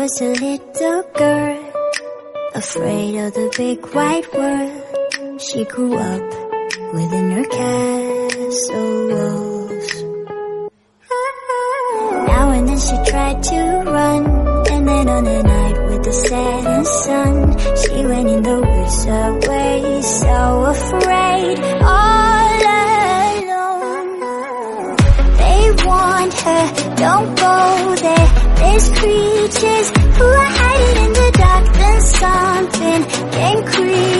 was a little girl, afraid of the big white world. She grew up within her castle walls. Now and then she tried to run, and then on a night with the setting sun, she went in the woods away, so afraid, all alone. They warned her, don't go there, there's creatures who are hiding in the dark. Then something came creeping